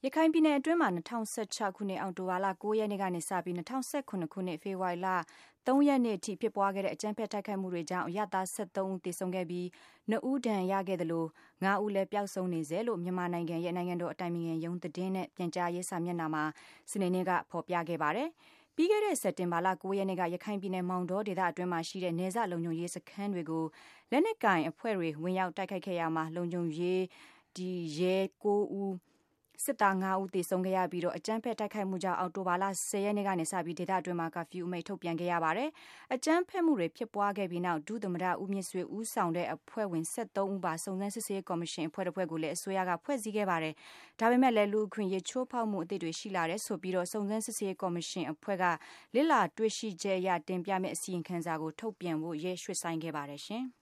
ရခိုင်ပြည်နယ်အတွင်းမှာ2016ခုနှစ်အောက်တိုဘာလ9ရက်နေ့ကနေစပြီး2019ခုနှစ်ဖေဖော်ဝါရီလ3ရက်နေ့အထိဖြစ်ပွားခဲ့တဲ့အကြမ်းဖက်တိုက်ခိုက်မှုတွေကြောင့်အရပ်သား73ဦးသေဆုံးခဲ့ပြီး2ဦးဒဏ်ရာရခဲ့သလို9ဦးလည်းပျောက်ဆုံးနေစေလို့မြန်မာနိုင်ငံရဲ့နိုင်ငံတော်အတိုင်ပင်ခံရုံးသတင်းနဲ့ပြန်ကြားရေးစာမျက်နှာမှာစနေနေ့ကဖော်ပြခဲ့ပါတယ်။ပြီးခဲ့တဲ့စက်တင်ဘာလ9ရက်နေ့ကရခိုင်ပြည်နယ်မောင်တောဒေသအတွင်းမှာရှိတဲ့နယ်စပ်လုံခြုံရေးစခန်းတွေကိုလက်နက်ကင်အဖွဲ့တွေဝင်ရောက်တိုက်ခိုက်ခဲ့ရမှာလုံခြုံရေးရဲ9ဦးစစ်သား9ဦးသေဆုံးခဲ့ရပြီးတော့အကြမ်းဖက်တိုက်ခိုက်မှုကြောင့်အောက်တိုဘာလ10ရက်နေ့ကနေစပြီးဒေသအတွင်းမှာကာဖျူးအမိန့်ထုတ်ပြန်ခဲ့ရပါတယ်။အကြမ်းဖက်မှုတွေဖြစ်ပွားခဲ့ပြီးနောက်ဒုသမ္မတဦးမြင့်ဆွေဦးဆောင်တဲ့အဖွဲ့ဝင်73ဦးပါစုံစမ်းစစ်ဆေးရေးကော်မရှင်အဖွဲ့တစ်ဖွဲ့ကိုလည်းအစိုးရကဖွဲ့စည်းခဲ့ပါတယ်။ဒါပေမဲ့လည်းလူအခွင့်အရေးချိုးဖောက်မှုအသစ်တွေရှိလာတဲ့ဆိုပြီးတော့စုံစမ်းစစ်ဆေးရေးကော်မရှင်အဖွဲ့ကလစ်လာတွေ့ရှိချက်အရတင်ပြမဲ့အစီရင်ခံစာကိုထုတ်ပြန်ဖို့ရွှေ့ဆိုင်းခဲ့ပါတယ်ရှင်။